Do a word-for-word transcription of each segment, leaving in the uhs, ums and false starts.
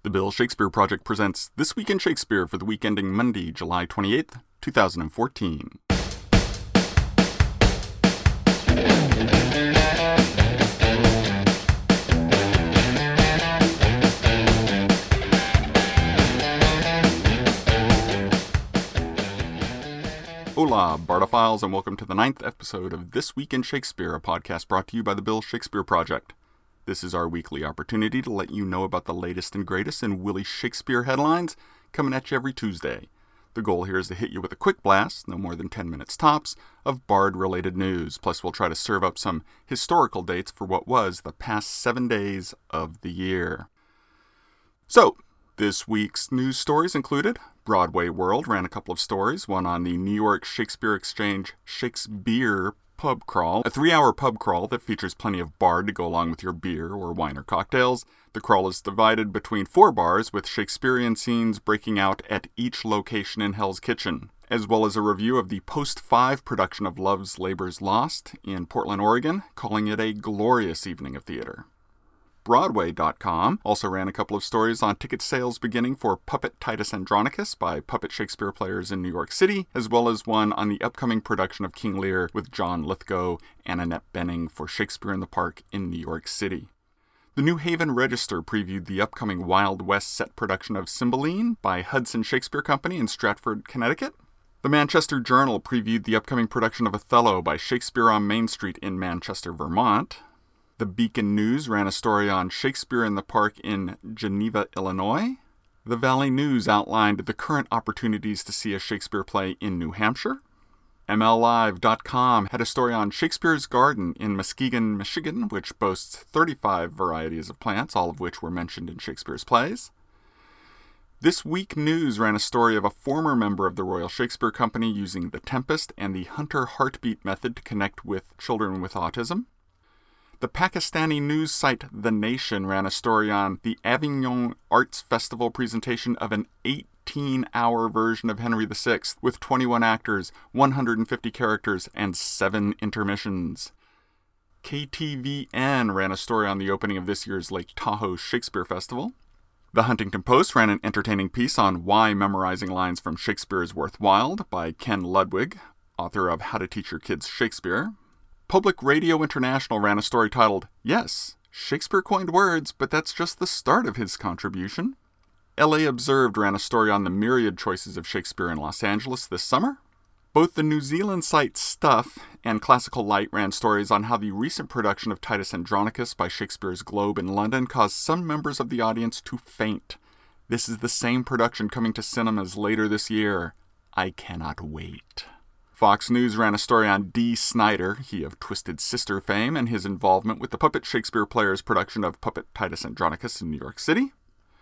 The Bill Shakespeare Project presents This Week in Shakespeare for the week ending Monday, July twenty-eighth, two thousand fourteen. Hola, Bardophiles, and welcome to the ninth episode of This Week in Shakespeare, a podcast brought to you by the Bill Shakespeare Project. This is our weekly opportunity to let you know about the latest and greatest in Willie Shakespeare headlines, coming at you every Tuesday. The goal here is to hit you with a quick blast, no more than ten minutes tops, of Bard-related news. Plus, we'll try to serve up some historical dates for what was the past seven days of the year. So, this week's news stories included Broadway World ran a couple of stories, one on the New York Shakespeare Exchange Shakespeare pub crawl, a three-hour pub crawl that features plenty of bard to go along with your beer or wine or cocktails. The crawl is divided between four bars with Shakespearean scenes breaking out at each location in Hell's Kitchen, as well as a review of the Post five production of Love's Labor's Lost in Portland, Oregon, calling it a glorious evening of theater. Broadway dot com also ran a couple of stories on ticket sales beginning for Puppet Titus Andronicus by Puppet Shakespeare players in New York City, as well as one on the upcoming production of King Lear with John Lithgow and Annette Bening for Shakespeare in the Park in New York City. The New Haven Register previewed the upcoming Wild West set production of Cymbeline by Hudson Shakespeare Company in Stratford, Connecticut. The Manchester Journal previewed the upcoming production of Othello by Shakespeare on Main Street in Manchester, Vermont. The Beacon News ran a story on Shakespeare in the Park in Geneva, Illinois. The Valley News outlined the current opportunities to see a Shakespeare play in New Hampshire. M L Live dot com had a story on Shakespeare's Garden in Muskegon, Michigan, which boasts thirty-five varieties of plants, all of which were mentioned in Shakespeare's plays. This Week News ran a story of a former member of the Royal Shakespeare Company using the Tempest and the Hunter Heartbeat method to connect with children with autism. The Pakistani news site The Nation ran a story on the Avignon Arts Festival presentation of an eighteen-hour version of Henry the Sixth with twenty-one actors, one hundred fifty characters, and seven intermissions. K T V N ran a story on the opening of this year's Lake Tahoe Shakespeare Festival. The Huntington Post ran an entertaining piece on Why Memorizing Lines from Shakespeare is Worthwhile by Ken Ludwig, author of How to Teach Your Kids Shakespeare. Public Radio International ran a story titled, Yes, Shakespeare coined words, but that's just the start of his contribution. L A Observed ran a story on the myriad choices of Shakespeare in Los Angeles this summer. Both the New Zealand site Stuff and Classical Light ran stories on how the recent production of Titus Andronicus by Shakespeare's Globe in London caused some members of the audience to faint. This is the same production coming to cinemas later this year. I cannot wait. Fox News ran a story on Dee Snider, he of Twisted Sister fame, and his involvement with the Puppet Shakespeare Players production of Puppet Titus Andronicus in New York City.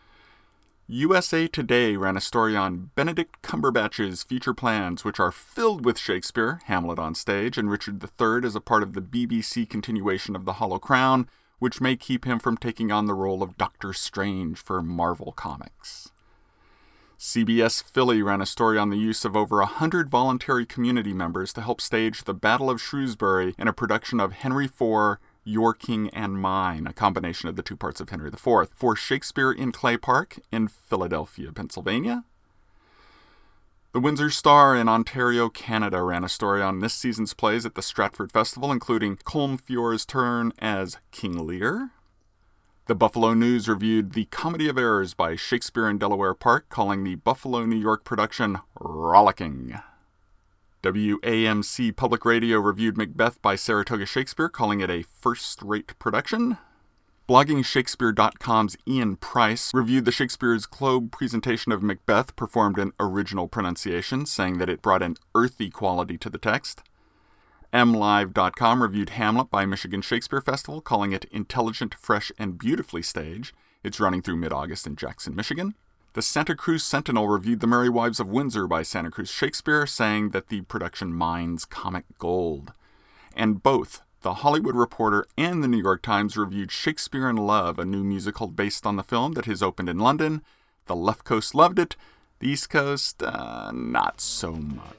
U S A Today ran a story on Benedict Cumberbatch's future plans, which are filled with Shakespeare, Hamlet on stage, and Richard the Third as a part of the B B C continuation of The Hollow Crown, which may keep him from taking on the role of Doctor Strange for Marvel Comics. C B S Philly ran a story on the use of over one hundred voluntary community members to help stage the Battle of Shrewsbury in a production of Henry the Fourth, Your King and Mine, a combination of the two parts of Henry the Fourth, for Shakespeare in Clay Park in Philadelphia, Pennsylvania. The Windsor Star in Ontario, Canada ran a story on this season's plays at the Stratford Festival, including Colm Feore's turn as King Lear. The Buffalo News reviewed The Comedy of Errors by Shakespeare in Delaware Park, calling the Buffalo, New York production rollicking. W A M C Public Radio reviewed Macbeth by Saratoga Shakespeare, calling it a first-rate production. Blogging Shakespeare dot com's Ian Price reviewed the Shakespeare's Globe presentation of Macbeth, performed in original pronunciation, saying that it brought an earthy quality to the text. M Live dot com reviewed Hamlet by Michigan Shakespeare Festival, calling it intelligent, fresh, and beautifully staged. It's running through mid-August in Jackson, Michigan. The Santa Cruz Sentinel reviewed The Merry Wives of Windsor by Santa Cruz Shakespeare, saying that the production mines comic gold. And both The Hollywood Reporter and The New York Times reviewed Shakespeare in Love, a new musical based on the film that has opened in London. The left coast loved it. The East Coast, uh, not so much.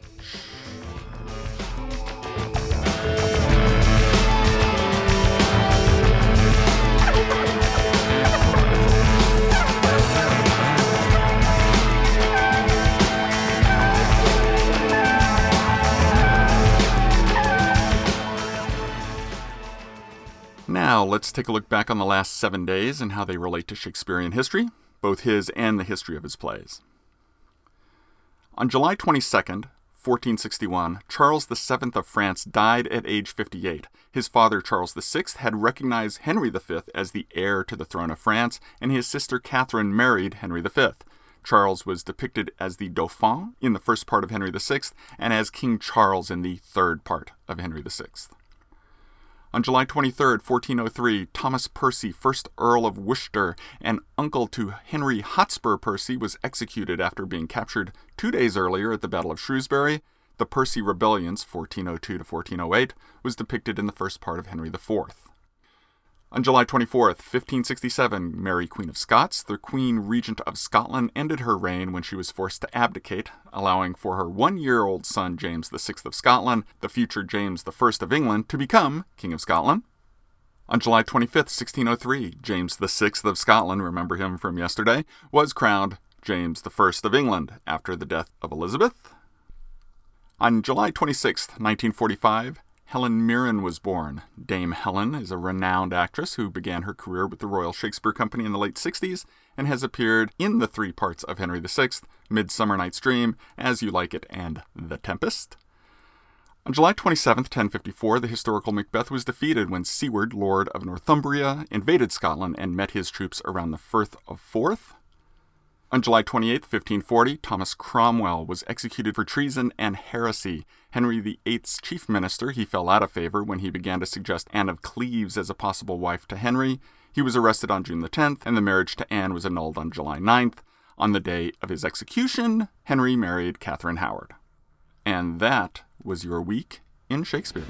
Now, let's take a look back on the last seven days and how they relate to Shakespearean history, both his and the history of his plays. On July twenty-second, fourteen sixty-one, Charles the Seventh of France died at age fifty-eight. His father, Charles the Sixth, had recognized Henry the Fifth as the heir to the throne of France, and his sister Catherine married Henry the Fifth. Charles was depicted as the Dauphin in the first part of Henry the Sixth, and as King Charles in the third part of Henry the Sixth. On July twenty-third, fourteen oh three, Thomas Percy, first Earl of Worcester and uncle to Henry Hotspur Percy, was executed after being captured two days earlier at the Battle of Shrewsbury. The Percy Rebellions, fourteen oh two to fourteen oh eight, was depicted in the first part of Henry the Fourth. On July twenty-fourth, fifteen sixty-seven, Mary Queen of Scots, the Queen Regent of Scotland, ended her reign when she was forced to abdicate, allowing for her one-year-old son James the Sixth of Scotland, the future James the First of England, to become King of Scotland. On July twenty-fifth, sixteen oh three, James the Sixth of Scotland, remember him from yesterday, was crowned James the First of England after the death of Elizabeth. On July twenty-sixth, nineteen forty-five, Helen Mirren was born. Dame Helen is a renowned actress who began her career with the Royal Shakespeare Company in the late sixties and has appeared in the three parts of Henry the Sixth, Midsummer Night's Dream, As You Like It, and The Tempest. On July twenty-seventh, ten fifty-four, the historical Macbeth was defeated when Siward, Lord of Northumbria, invaded Scotland and met his troops around the Firth of Forth. On July twenty-eighth, fifteen forty, Thomas Cromwell was executed for treason and heresy. Henry the Eighth's chief minister, he fell out of favor when he began to suggest Anne of Cleves as a possible wife to Henry. He was arrested on June the tenth, and the marriage to Anne was annulled on July ninth. On the day of his execution, Henry married Catherine Howard. And that was your week in Shakespeare.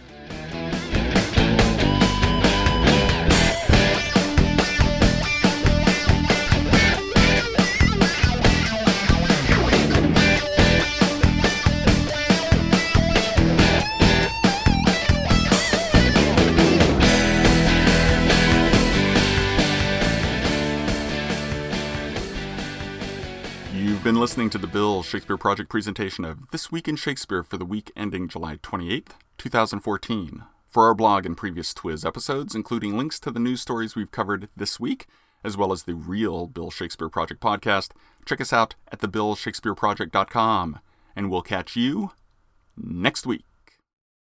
You've been listening to the Bill Shakespeare Project presentation of This Week in Shakespeare for the week ending July twenty-eighth, twenty fourteen. For our blog and previous Twiz episodes, including links to the news stories we've covered this week, as well as the real Bill Shakespeare Project podcast, check us out at the bill shakespeare project dot com, and we'll catch you next week.